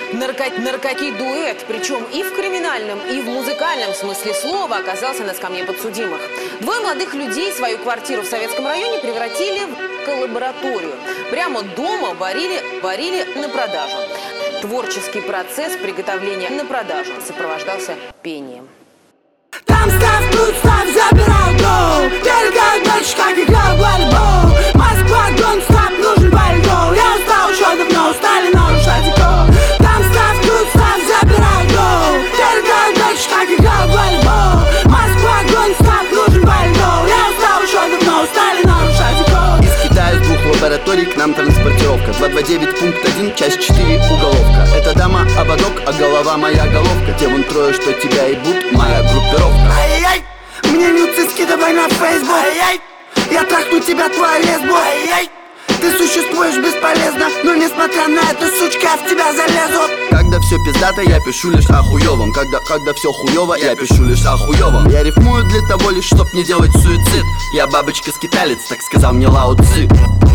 Наркотический дуэт, причем и в криминальном, и в музыкальном смысле слова, оказался на скамье подсудимых. Двое молодых людей свою квартиру в Советском районе превратили в коллабораторию. Прямо дома варили на продажу. Творческий процесс приготовления на продажу сопровождался пением. Там ставь, тут ставь, забирай гол. Перегай дальше, как игра в волейбол. Москва, don't stop, нужен вальгол. Я устал еще давно, устали нарушать икон. Там ставь, тут ставь, забирай гол. Перегай дальше, как игра в волейбол. Москва, don't stop, нужен вальгол. Я устал еще давно, устали нарушать икон. Из Китая с 2 лабораторий к нам транспортировка. 229 пункт 1, часть 4, уголовка. Это дама ободок, а голова моя головка. Те вон трое, что тебя ебут, моя группировка. Ай-яй, мне нюцы скидывай на фейсбук. Ай-яй, я трахну тебя, твоя лесбу. Ай-яй, ты существуешь бесполезно, но несмотря на это, сучка, я в тебя залезу. Когда все пиздато, я пишу лишь о хуёвом. Когда все хуёво, я пишу лишь о хуёвом. Я рифмую для того лишь, чтоб не делать суицид. Я бабочка-скиталец, так сказал мне Лао Цзи.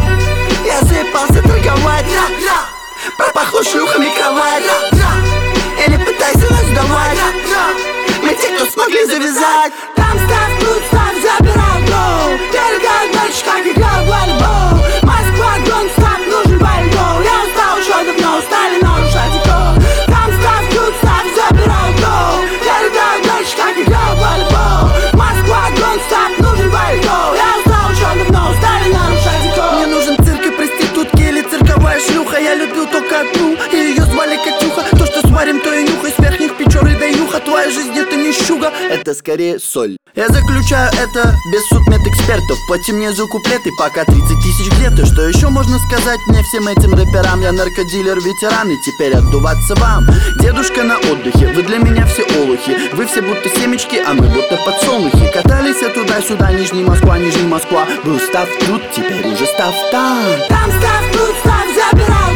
Я заебался торговать, пропахло шлюхами кровать. И не пытайся нас сдавать. Мы те, кто смогли завязать. Там ставь, тут ставь, забирай гол. Перегай дальше, как игра в волейбол. Москва, don't stop, нужен вальгол. Я устал еще давно, устали нарушать икон. Там ставь, тут ставь, забирай гол. Перегай дальше, как игра в волейбол. Москва, don't stop, нужен вальгол. Я устал еще давно, устали нарушать икон. Мне нужен цирк и проститутки или цирковая шлюха. Я любил только одну, и ее звали Катюха. То, что сварим, то и нюхай. С верхних печор и до юха. Твоя жизнь это не щуга, это скорее соль. Я заключаю это без судмедэкспертов. Плати мне за куплеты, пока 30 тысяч где-то. Что еще можно сказать мне всем этим рэперам? Я наркодилер-ветеран, и теперь отдуваться вам. Дедушка на отдыхе, вы для меня все олухи. Вы все будто семечки, а мы будто подсолнухи. Катались туда-сюда, Нижний Москва. Был став тут, теперь уже став там. Там ставь, тут ставь, забирай